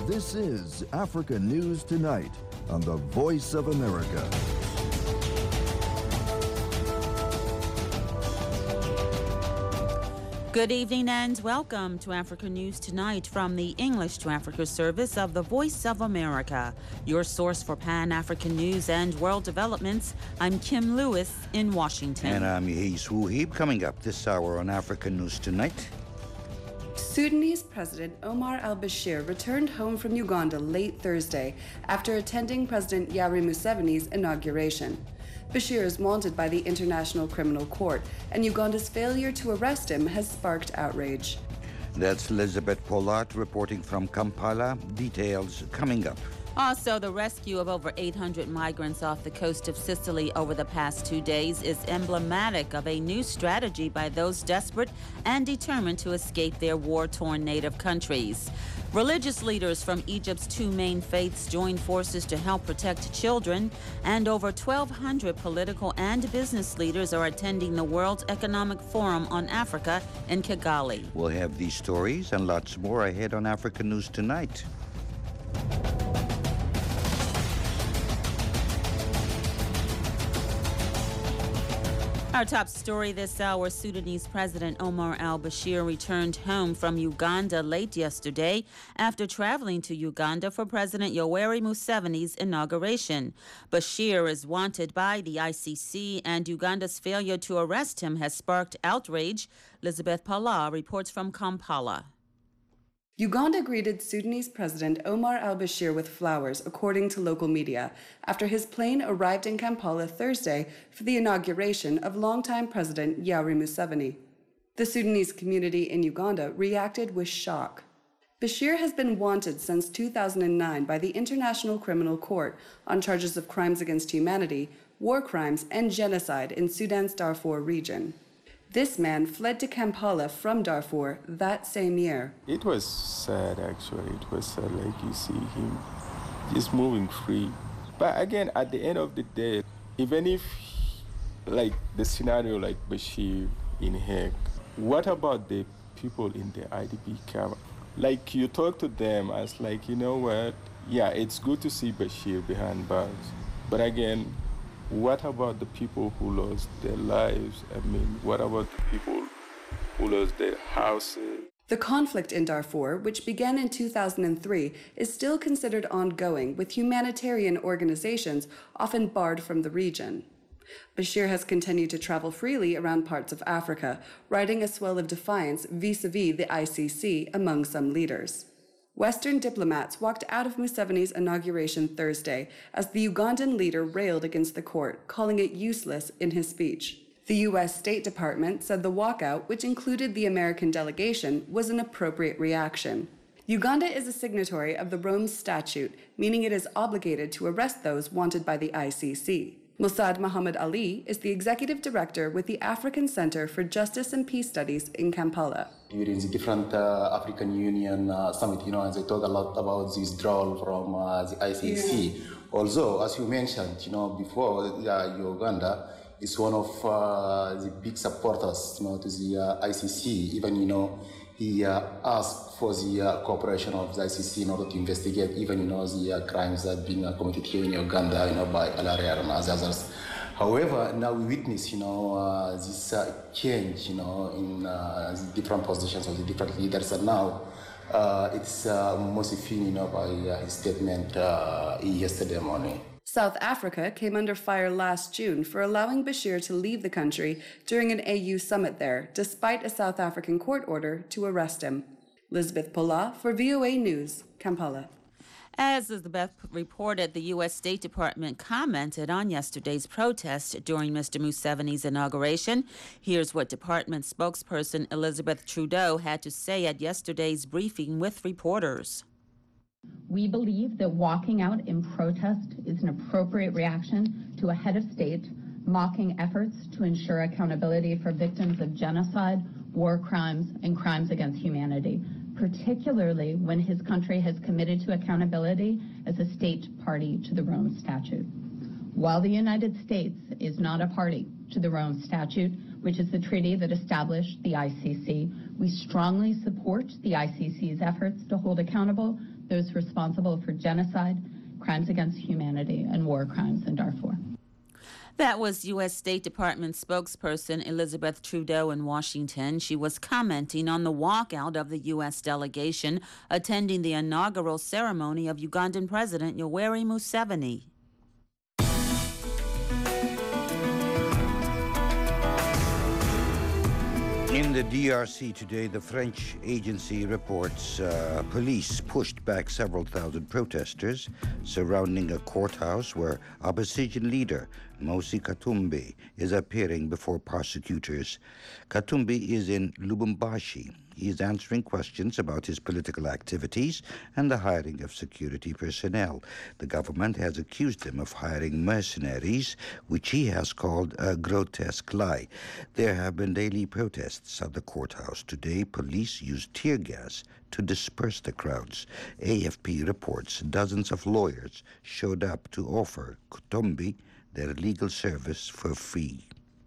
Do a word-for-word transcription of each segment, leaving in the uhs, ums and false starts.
This is Africa News Tonight on the Voice of America. Good evening and welcome to Africa News Tonight from the English to Africa service of the Voice of America, your source for Pan-African news and world developments. I'm Kim Lewis in Washington. And I'm Yehis Wuhib. Coming up this hour on Africa News Tonight. Sudanese President Omar al-Bashir returned home from Uganda late Thursday after attending President Yoweri Museveni's inauguration. Bashir is wanted by the International Criminal Court, and Uganda's failure to arrest him has sparked outrage. That's Elizabeth Polat reporting from Kampala. Details coming up. Also, the rescue of over eight hundred migrants off the coast of Sicily over the past two days is emblematic of a new strategy by those desperate and determined to escape their war-torn native countries. Religious leaders from Egypt's two main faiths joined forces to help protect children, and over twelve hundred political and business leaders are attending the World Economic Forum on Africa in Kigali. We'll have these stories and lots more ahead on Africa News Tonight. Our top story this hour, Sudanese President Omar al-Bashir returned home from Uganda late yesterday after traveling to Uganda for President Yoweri Museveni's inauguration. Bashir is wanted by the I C C, and Uganda's failure to arrest him has sparked outrage. Elizabeth Pala reports from Kampala. Uganda greeted Sudanese President Omar al-Bashir with flowers, according to local media, after his plane arrived in Kampala Thursday for the inauguration of longtime President Yoweri Museveni. The Sudanese community in Uganda reacted with shock. Bashir has been wanted since two thousand nine by the International Criminal Court on charges of crimes against humanity, war crimes, and genocide in Sudan's Darfur region. This man fled to Kampala from Darfur that same year. It was sad, actually. It was sad, like you see him just moving free. But again, at the end of the day, even if, like, the scenario like Bashir in Hague, what about the people in the I D P camp? Like, you talk to them as like, you know what, yeah, it's good to see Bashir behind bars. But again, what about the people who lost their lives? I mean, what about the people who lost their houses? The conflict in Darfur, which began in two thousand three, is still considered ongoing, with humanitarian organizations often barred from the region. Bashir has continued to travel freely around parts of Africa, riding a swell of defiance vis-a-vis the I C C among some leaders. Western diplomats walked out of Museveni's inauguration Thursday as the Ugandan leader railed against the court, calling it useless in his speech. The U S State Department said the walkout, which included the American delegation, was an appropriate reaction. Uganda is a signatory of the Rome Statute, meaning it is obligated to arrest those wanted by the I C C. Mossad Mohammed Ali is the executive director with the African Center for Justice and Peace Studies in Kampala. During the different uh, African Union uh, summit, you know, and they talk a lot about the withdrawal from uh, the I C C. Yeah. Also, as you mentioned, you know, before, uh, Uganda is one of uh, the big supporters, you know, to the uh, I C C. Even, you know, he uh, asked for the uh, cooperation of the I C C in order to investigate even, you know, the uh, crimes that have been uh, committed here in Uganda, you know, by Alaria and others. However, now we witness, you know, uh, this uh, change, you know, in uh, the different positions of the different leaders, and now uh, it's uh, mostly seen, you know, by uh, his statement uh, yesterday morning. South Africa came under fire last June for allowing Bashir to leave the country during an A U summit there, despite a South African court order to arrest him. Elizabeth Pola for V O A News, Kampala. As Elizabeth reported, the U S State Department commented on yesterday's protest during Mister Museveni's inauguration. Here's what Department spokesperson Elizabeth Trudeau had to say at yesterday's briefing with reporters. We believe that walking out in protest is an appropriate reaction to a head of state mocking efforts to ensure accountability for victims of genocide, war crimes, and crimes against humanity, particularly when his country has committed to accountability as a state party to the Rome Statute. While the United States is not a party to the Rome Statute, which is the treaty that established the I C C, we strongly support the I C C's efforts to hold accountable those responsible for genocide, crimes against humanity, and war crimes in Darfur. That was U S State Department spokesperson Elizabeth Trudeau in Washington. She was commenting on the walkout of the U S delegation attending the inaugural ceremony of Ugandan President Yoweri Museveni. In the D R C today, the French agency reports uh, police pushed back several thousand protesters surrounding a courthouse where opposition leader Mosi Katumbi is appearing before prosecutors. Katumbi is in Lubumbashi. He is answering questions about his political activities and the hiring of security personnel. The government has accused him of hiring mercenaries, which he has called a grotesque lie. There have been daily protests at the courthouse. Today, police used tear gas to disperse the crowds. A F P reports dozens of lawyers showed up to offer Katumbi their legal service for free.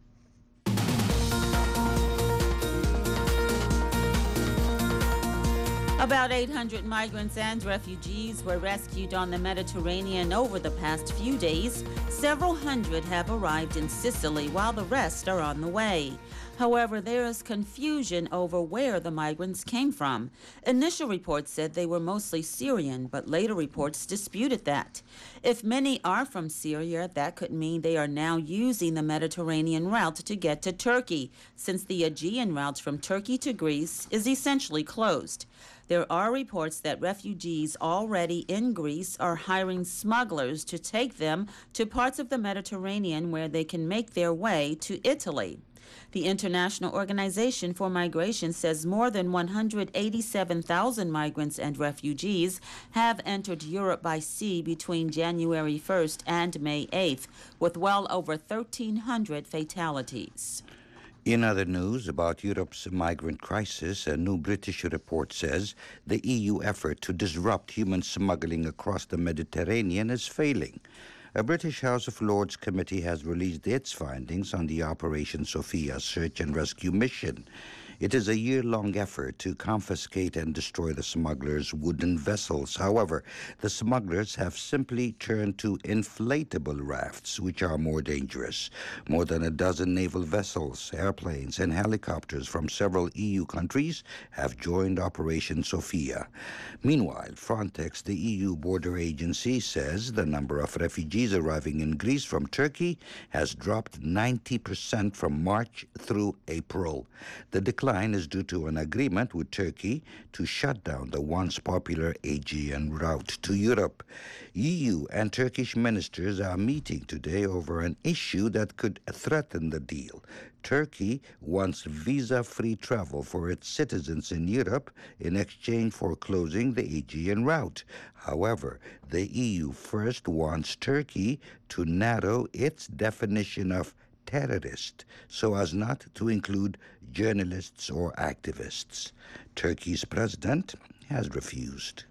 About eight hundred migrants and refugees were rescued on the Mediterranean over the past few days. Several hundred have arrived in Sicily, while the rest are on the way. However, there is confusion over where the migrants came from. Initial reports said they were mostly Syrian, but later reports disputed that. If many are from Syria, that could mean they are now using the Mediterranean route to get to Turkey, since the Aegean route from Turkey to Greece is essentially closed. There are reports that refugees already in Greece are hiring smugglers to take them to parts of the Mediterranean where they can make their way to Italy. The International Organization for Migration says more than one hundred eighty-seven thousand migrants and refugees have entered Europe by sea between January first and May eighth, with well over thirteen hundred fatalities. In other news about Europe's migrant crisis, a new British report says the E U effort to disrupt human smuggling across the Mediterranean is failing. A British House of Lords committee has released its findings on the Operation Sophia search and rescue mission. It is a year-long effort to confiscate and destroy the smugglers' wooden vessels. However, the smugglers have simply turned to inflatable rafts, which are more dangerous. More than a dozen naval vessels, airplanes, and helicopters from several E U countries have joined Operation Sophia. Meanwhile, Frontex, the E U border agency, says the number of refugees arriving in Greece from Turkey has dropped ninety percent from March through April. The decline is due to an agreement with Turkey to shut down the once popular Aegean route to Europe. E U and Turkish ministers are meeting today over an issue that could threaten the deal. Turkey wants visa-free travel for its citizens in Europe in exchange for closing the Aegean route. However, the E U first wants Turkey to narrow its definition of terrorist so as not to include journalists or activists. Turkey's president has refused.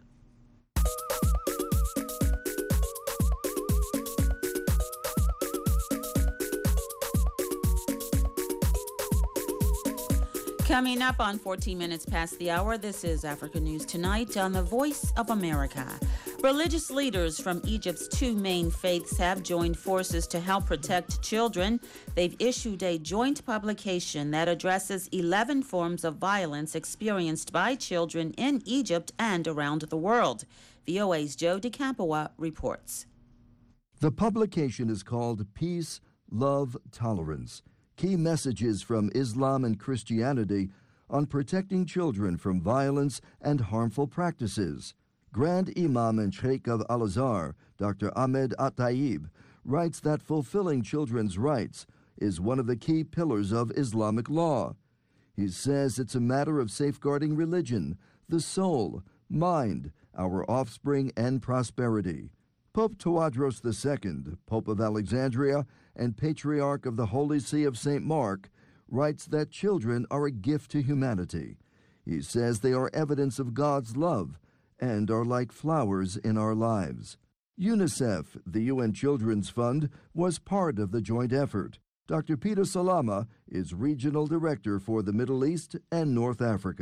Coming up on fourteen minutes past the hour, this is Africa News Tonight on the Voice of America. Religious leaders from Egypt's two main faiths have joined forces to help protect children. They've issued a joint publication that addresses eleven forms of violence experienced by children in Egypt and around the world. V O A's Joe DeCampoa reports. The publication is called Peace, Love, Tolerance: Key Messages from Islam and Christianity on Protecting Children from Violence and Harmful Practices. Grand Imam and Sheikh of Al-Azhar, Doctor Ahmed At-Taib, writes that fulfilling children's rights is one of the key pillars of Islamic law. He says it's a matter of safeguarding religion, the soul, mind, our offspring, and prosperity. Pope Tawadros the Second, Pope of Alexandria and Patriarch of the Holy See of Saint Mark, writes that children are a gift to humanity. He says they are evidence of God's love and are like flowers in our lives. UNICEF, the U N Children's Fund, was part of the joint effort. Doctor Peter Salama is Regional Director for the Middle East and North Africa.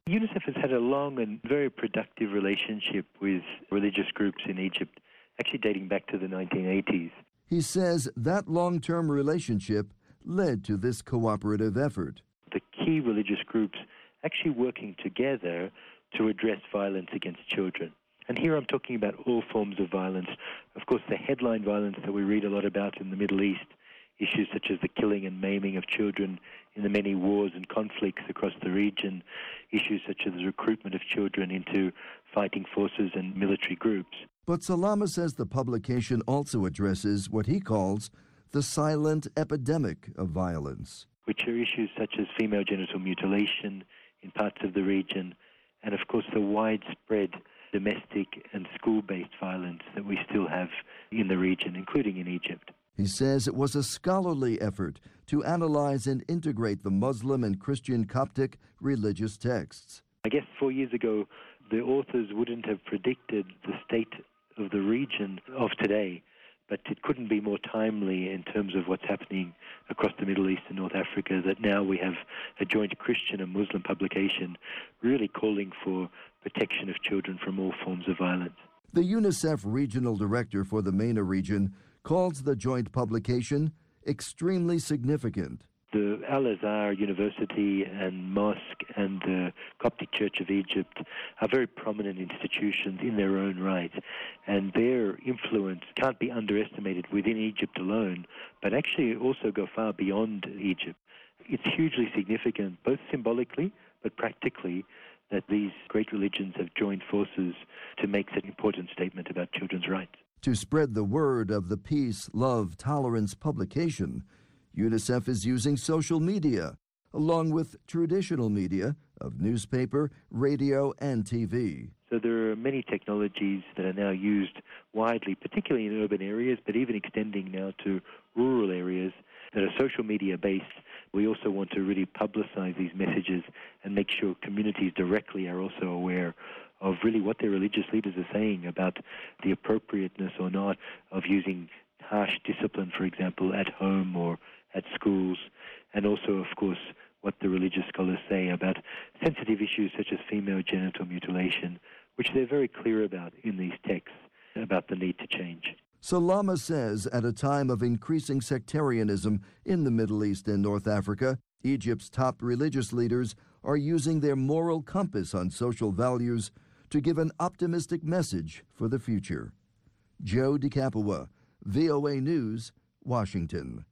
UNICEF has had a long and very productive relationship with religious groups in Egypt, actually dating back to the nineteen eighties. He says that long-term relationship led to this cooperative effort. The key religious groups actually working together to address violence against children. And here I'm talking about all forms of violence. Of course, the headline violence that we read a lot about in the Middle East, issues such as the killing and maiming of children in the many wars and conflicts across the region, issues such as the recruitment of children into fighting forces and military groups. But Salama says the publication also addresses what he calls the silent epidemic of violence, which are issues such as female genital mutilation in parts of the region, and of course the widespread domestic and school-based violence that we still have in the region, including in Egypt. He says it was a scholarly effort to analyze and integrate the Muslim and Christian Coptic religious texts. I guess four years ago, the authors wouldn't have predicted the state of the region of today, but it couldn't be more timely in terms of what's happening across the Middle East and North Africa, that now we have a joint Christian and Muslim publication really calling for protection of children from all forms of violence. The UNICEF regional director for the MENA region calls the joint publication extremely significant. The Al-Azhar University and Mosque and the Coptic Church of Egypt are very prominent institutions in their own right, and their influence can't be underestimated within Egypt alone, but actually also go far beyond Egypt. It's hugely significant, both symbolically but practically, that these great religions have joined forces to make such an important statement about children's rights. To spread the word of the Peace, Love, Tolerance publication, UNICEF is using social media, along with traditional media of newspaper, radio, and T V. So there are many technologies that are now used widely, particularly in urban areas, but even extending now to rural areas that are social media based. We also want to really publicize these messages and make sure communities directly are also aware of really what their religious leaders are saying about the appropriateness or not of using harsh discipline, for example, at home or at schools, and also, of course, what the religious scholars say about sensitive issues such as female genital mutilation, which they're very clear about in these texts, about the need to change. Salama says at a time of increasing sectarianism in the Middle East and North Africa, Egypt's top religious leaders are using their moral compass on social values to give an optimistic message for the future. Joe DeCapua, V O A News, Washington.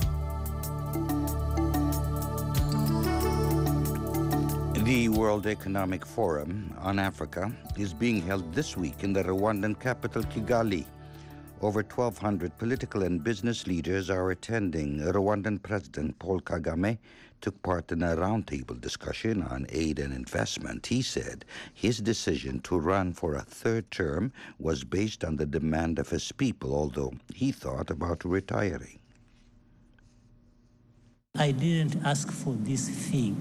The World Economic Forum on Africa is being held this week in the Rwandan capital, Kigali. Over twelve hundred political and business leaders are attending. Rwandan President Paul Kagame took part in a roundtable discussion on aid and investment. He said his decision to run for a third term was based on the demand of his people, although he thought about retiring. I didn't ask for this thing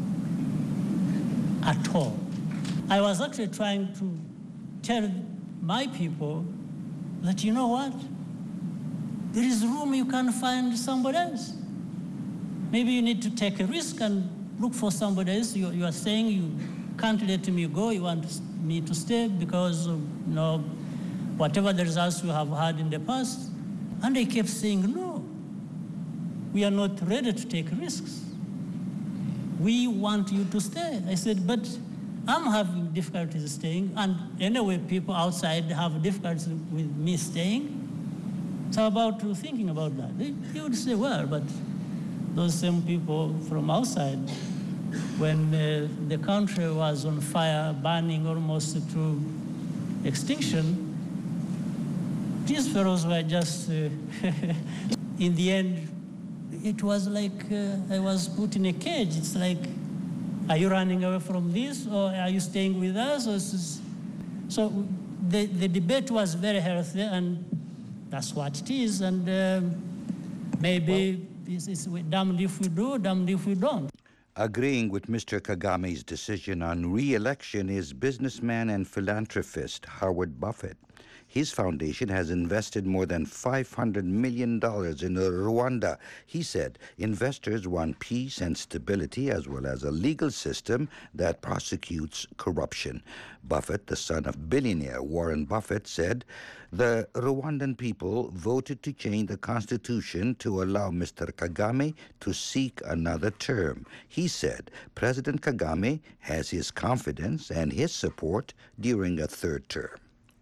at all. I was actually trying to tell my people that, you know what, there is room, you can find somebody else. Maybe you need to take a risk and look for somebody else. You, you are saying you can't let me go, you want me to stay because of, you know, whatever the results you have had in the past. And they kept saying, no, we are not ready to take risks. We want you to stay. I said, but I'm having difficulties staying, and anyway, people outside have difficulties with me staying. So about thinking about that, they, they would say, well, but those same people from outside, when uh, the country was on fire, burning almost to extinction, these fellows were just, uh, in the end, it was like uh, I was put in a cage. It's like, are you running away from this, or are you staying with us? Or so the, the debate was very healthy, and that's what it is. And um, maybe well, it's, it's damned if we do, damned if we don't. Agreeing with Mister Kagame's decision on re-election is businessman and philanthropist Howard Buffett. His foundation has invested more than five hundred million dollars in Rwanda. He said investors want peace and stability as well as a legal system that prosecutes corruption. Buffett, the son of billionaire Warren Buffett, said the Rwandan people voted to change the constitution to allow Mister Kagame to seek another term. He said President Kagame has his confidence and his support during a third term.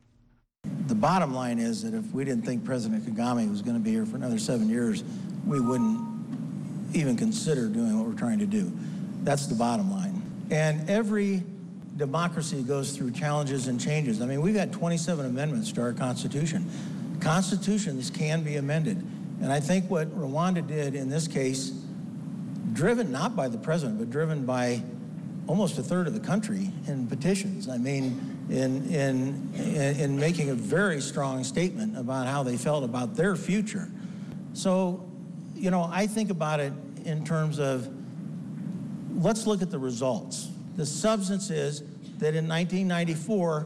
The bottom line is that if we didn't think President Kagame was going to be here for another seven years, we wouldn't even consider doing what we're trying to do. That's the bottom line. And every democracy goes through challenges and changes. I mean, we've got twenty-seven amendments to our Constitution. Constitutions can be amended. And I think what Rwanda did in this case, driven not by the president, but driven by almost a third of the country in petitions. I mean, in, in, in making a very strong statement about how they felt about their future. So, you know, I think about it in terms of, let's look at the results. The substance is that in nineteen ninety-four,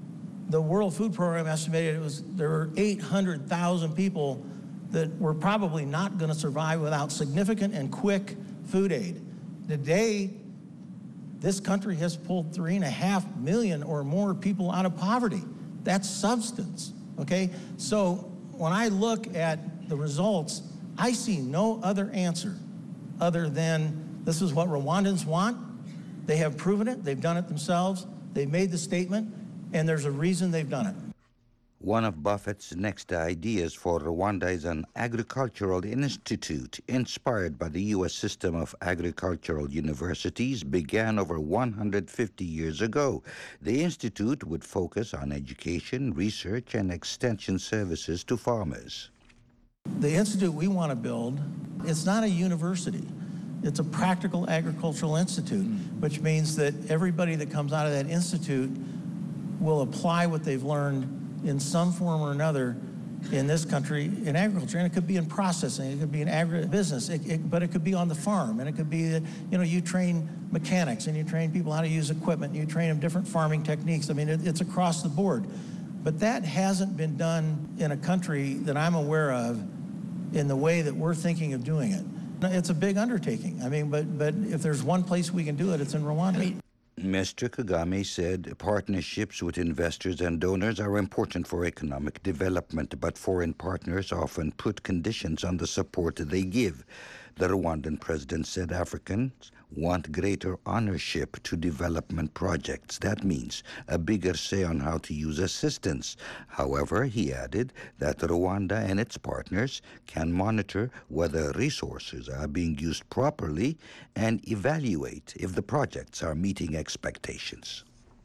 the World Food Program estimated it was there were eight hundred thousand people that were probably not going to survive without significant and quick food aid. Today, this country has pulled three and a half million or more people out of poverty. That's substance, okay? So when I look at the results, I see no other answer other than this is what Rwandans want. They have proven it, they've done it themselves, they've made the statement, and there's a reason they've done it. One of Buffett's next ideas for Rwanda is an agricultural institute inspired by the U S system of agricultural universities began over one hundred fifty years ago. The institute would focus on education, research, and extension services to farmers. The institute we want to build, it's not a university. It's a practical agricultural institute, which means that everybody that comes out of that institute will apply what they've learned in some form or another in this country in agriculture. And it could be in processing, it could be in agribusiness, it, it, but it could be on the farm. And it could be that, you know, you train mechanics and you train people how to use equipment, and you train them different farming techniques. I mean, it, it's across the board. But that hasn't been done in a country that I'm aware of in the way that we're thinking of doing it. It's a big undertaking. I mean, but, but if there's one place we can do it, it's in Rwanda. Mister Kagame said partnerships with investors and donors are important for economic development, but foreign partners often put conditions on the support they give. The Rwandan president said Africans want greater ownership to development projects. That means a bigger say on how to use assistance. However, he added that Rwanda and its partners can monitor whether resources are being used properly and evaluate if the projects are meeting expectations.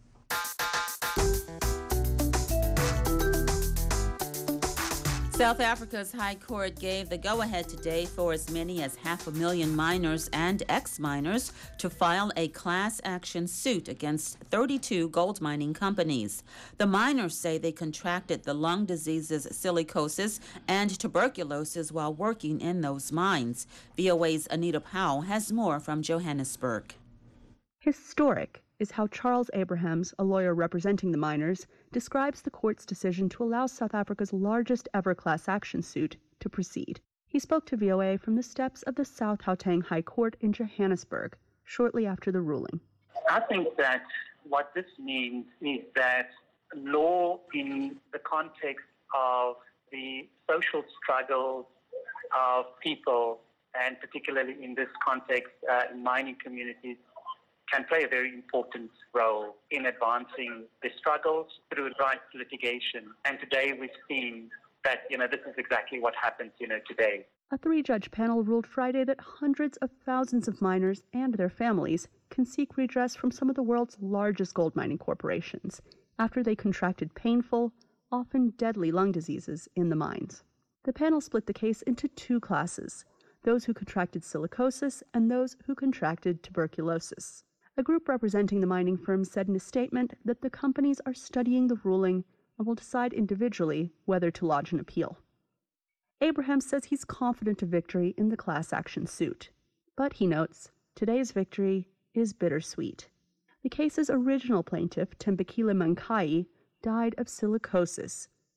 South Africa's High Court gave the go-ahead today for as many as half a million miners and ex-miners to file a class action suit against thirty-two gold mining companies. The miners say they contracted the lung diseases silicosis and tuberculosis while working in those mines. V O A's Anita Powell has more from Johannesburg. Historic is how Charles Abrahams, a lawyer representing the miners, describes the court's decision to allow South Africa's largest ever class action suit to proceed. He spoke to V O A from the steps of the South Gauteng High Court in Johannesburg shortly after the ruling. I think that what this means is that law in the context of the social struggles of people, and particularly in this context uh, in mining communities, can play a very important role in advancing the struggles through rights litigation. And today we've seen that, you know, this is exactly what happens, you know, today. A three-judge panel ruled Friday that hundreds of thousands of miners and their families can seek redress from some of the world's largest gold mining corporations after they contracted painful, often deadly lung diseases in the mines. The panel split the case into two classes, those who contracted silicosis and those who contracted tuberculosis. A group representing the mining firms said in a statement that the companies are studying the ruling and will decide individually whether to lodge an appeal. Abraham says he's confident of victory in the class action suit. But, he notes, today's victory is bittersweet. The case's original plaintiff, Tembekile Mankai, died of silicosis,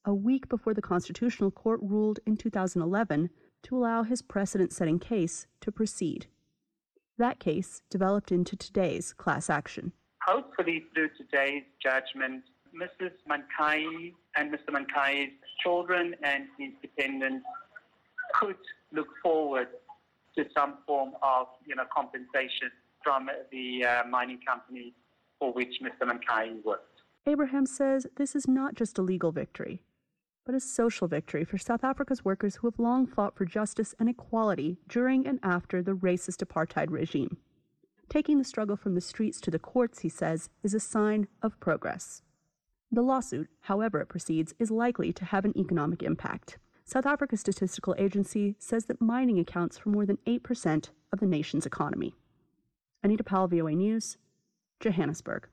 a week before the Constitutional Court ruled in two thousand eleven to allow his precedent-setting case to proceed. That case developed into today's class action. Hopefully, through today's judgment, Missus Mankai and Mister Mankai's children and his dependents could look forward to some form of, you know, compensation from the uh, mining company for which Mister Mankai worked. Abraham says this is not just a legal victory, but a social victory for South Africa's workers who have long fought for justice and equality during and after the racist apartheid regime. Taking the struggle from the streets to the courts, he says, is a sign of progress. The lawsuit, however it proceeds, is likely to have an economic impact. South Africa's statistical agency says that mining accounts for more than eight percent of the nation's economy. Anita Powell, V O A News, Johannesburg.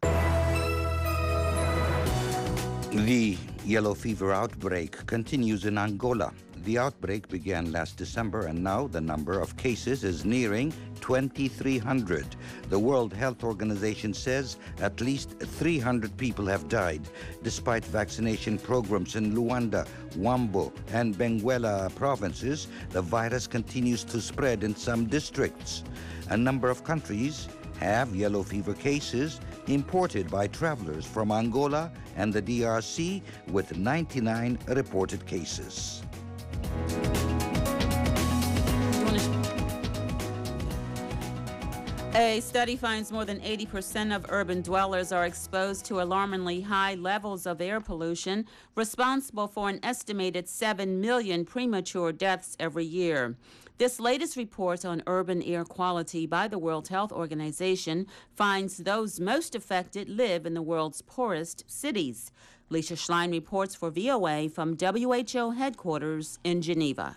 The yellow fever outbreak continues in Angola. The outbreak began last December, and now the number of cases is nearing twenty-three hundred. The World Health Organization says at least three hundred people have died. Despite vaccination programs in Luanda, Wambo, and Benguela provinces, the virus continues to spread in some districts. A number of countries have yellow fever cases imported by travelers from Angola and the D R C, with ninety-nine reported cases. A study finds more than eighty percent of urban dwellers are exposed to alarmingly high levels of air pollution, responsible for an estimated seven million premature deaths every year. This latest report on urban air quality by the World Health Organization finds those most affected live in the world's poorest cities. Lisa Schlein reports for V O A from W H O headquarters in Geneva.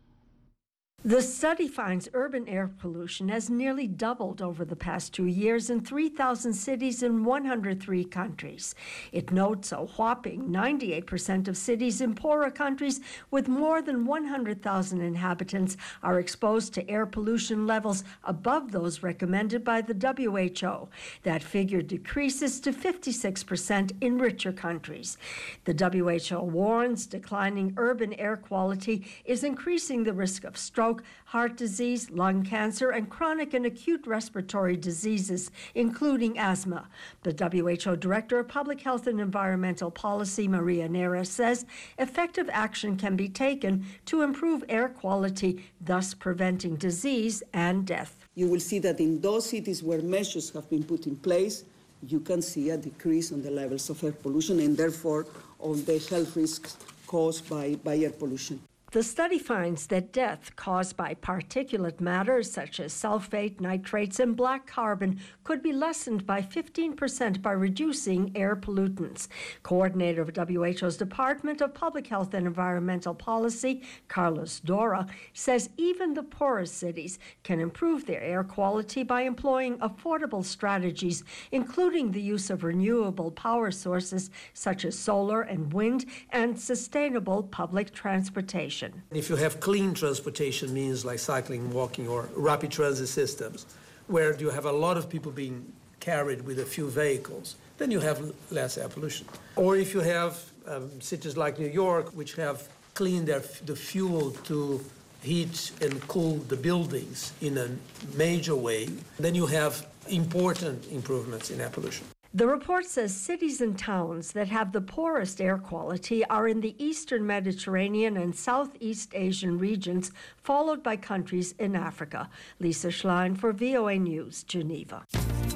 The study finds urban air pollution has nearly doubled over the past two years in three thousand cities in one hundred three countries. It notes a whopping ninety-eight percent of cities in poorer countries with more than one hundred thousand inhabitants are exposed to air pollution levels above those recommended by the W H O. That figure decreases to fifty-six percent in richer countries. The W H O warns declining urban air quality is increasing the risk of stroke, heart disease, lung cancer, and chronic and acute respiratory diseases, including asthma. The W H O Director of Public Health and Environmental Policy, Maria Neira, says effective action can be taken to improve air quality, thus preventing disease and death. You will see that in those cities where measures have been put in place, you can see a decrease on the levels of air pollution and therefore on the health risks caused by, by air pollution. The study finds that death caused by particulate matter such as sulfate, nitrates, and black carbon could be lessened by fifteen percent by reducing air pollutants. Coordinator of W H O's Department of Public Health and Environmental Policy, Carlos Dora, says even the poorest cities can improve their air quality by employing affordable strategies, including the use of renewable power sources such as solar and wind and sustainable public transportation. If you have clean transportation means like cycling, walking, or rapid transit systems, where you have a lot of people being carried with a few vehicles, then you have less air pollution. Or if you have um, cities like New York, which have cleaned their, the fuel to heat and cool the buildings in a major way, then you have important improvements in air pollution. The report says cities and towns that have the poorest air quality are in the Eastern Mediterranean and Southeast Asian regions, followed by countries in Africa. Lisa Schlein for V O A News, Geneva.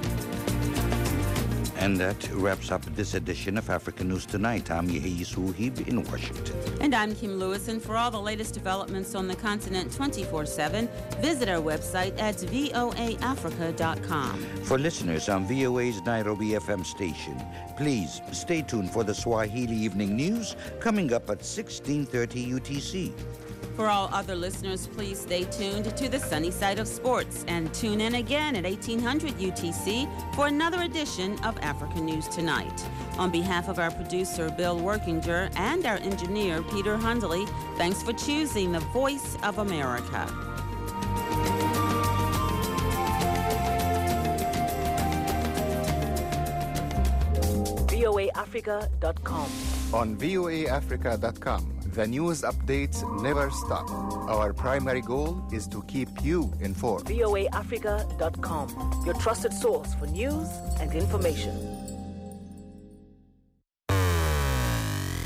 And that wraps up this edition of Africa News Tonight. I'm Yehi Suhib in Washington. And I'm Kim Lewis. And for all the latest developments on the continent twenty-four seven, visit our website at voa africa dot com. For listeners on V O A's Nairobi F M station, please stay tuned for the Swahili Evening News coming up at sixteen thirty U T C. For all other listeners, please stay tuned to the Sunny Side of Sports and tune in again at eighteen hundred U T C for another edition of Africa News Tonight. On behalf of our producer, Bill Workinger, and our engineer, Peter Hundley, thanks for choosing the Voice of America. V O A Africa dot com On V O A Africa dot com, the news updates never stop. Our primary goal is to keep you informed. V O A Africa dot com, your trusted source for news and information.